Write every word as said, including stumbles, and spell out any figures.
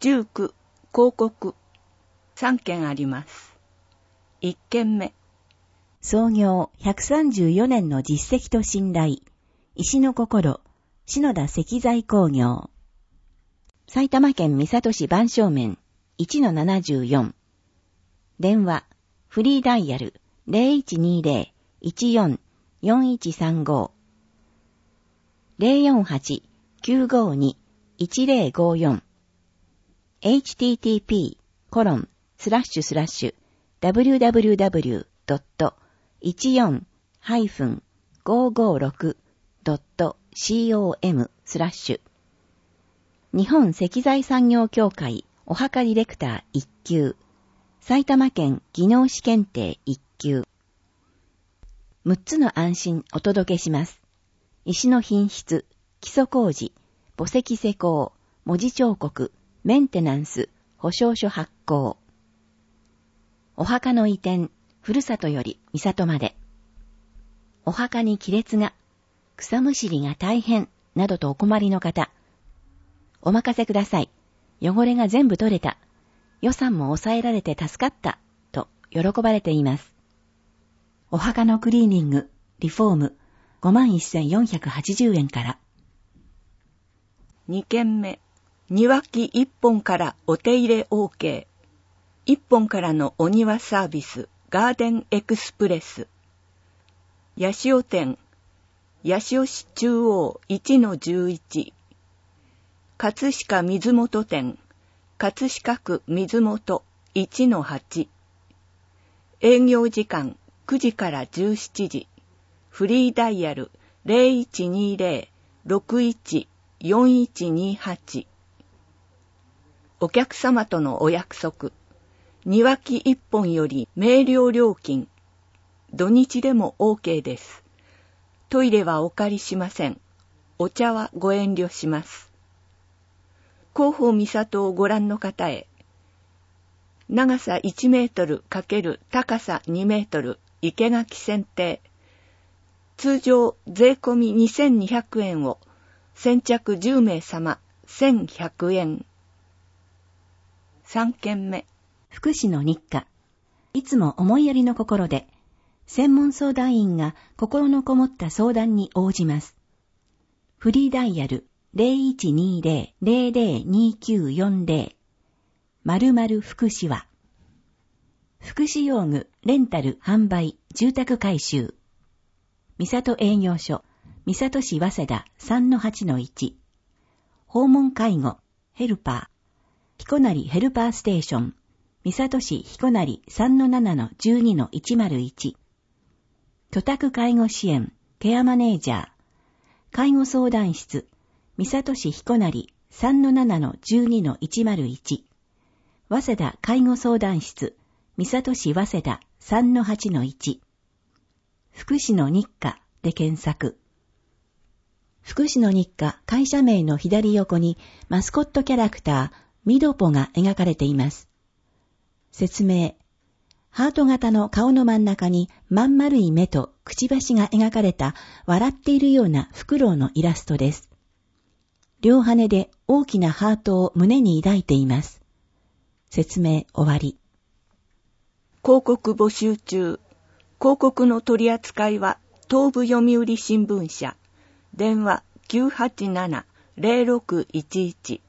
住区、広告、さんけんあります。いっけんめ。 創業ひゃくさんじゅうよねんの実績と信頼。石の心、篠田石材工業。埼玉県三郷市番正面 いちのななじゅうよん。電話、フリーダイヤル ゼロいちにゼロ いちよん よんいちさんご。ゼロよんはち きゅうごに いちゼロごよん。エイチティーティーピーコロンスラッシュスラッシュダブリューダブリューダブリュードットいちよんごーごーろくドットコムスラッシュ日本石材産業協会お墓ディレクターいっ級埼玉県技能士検定いっ級むっつの安心お届けします。石の品質、基礎工事、墓石施工、文字彫刻、メンテナンス、保証書発行。お墓の移転、ふるさとより三郷まで。お墓に亀裂が、草むしりが大変、などとお困りの方。お任せください。汚れが全部取れた。予算も抑えられて助かった。と喜ばれています。お墓のクリーニング、リフォーム、ごまんせんよんひゃくはちじゅうえんから。 にけんめ。庭木いっぽんからお手入れ OK。いっぽんからのお庭サービス、ガーデンエクスプレス。八潮店、八潮市中央 いちのじゅういち。葛飾水元店、葛飾区水元 いちのはち。営業時間くじからじゅうしちじ。フリーダイヤル ゼロいちにゼロ ろくいち よんいちにはち。お客様とのお約束。庭木いっぽんより明瞭料金。土日でも OK です。トイレはお借りしません。お茶はご遠慮します。広報三郷をご覧の方へ。長さいちメートル×高さにメートル生垣剪定。通常税込みにせんにひゃくえんを先着じゅうめい様せんひゃくえん。さんけんめ。 福祉の日課。いつも思いやりの心で、専門相談員が心のこもった相談に応じます。フリーダイヤル ゼロいちにゼロ ゼロゼロにきゅうよんゼロ。〇〇福祉は。福祉用具、レンタル、販売、住宅改修。三郷営業所、三郷市早稲田 さんのはちのいち。訪問介護、ヘルパー。彦成ヘルパーステーション。三郷市彦成 さんのななのじゅうにのいちまるいち。居宅介護支援、ケアマネージャー。介護相談室、三郷市彦成 さんのななのじゅうにのいちまるいち。早稲田介護相談室、三郷市早稲田 さんのはちのいち。福祉の日課で検索。福祉の日課会社名の左横にマスコットキャラクター、ミドポが描かれています。説明。ハート型の顔の真ん中にまん丸い目とくちばしが描かれた笑っているようなフクロウのイラストです。両羽で大きなハートを胸に抱いています。説明終わり。 広告募集中。広告の取り扱いは東部読売新聞社。電話 きゅうはちなな ゼロろくいちいち。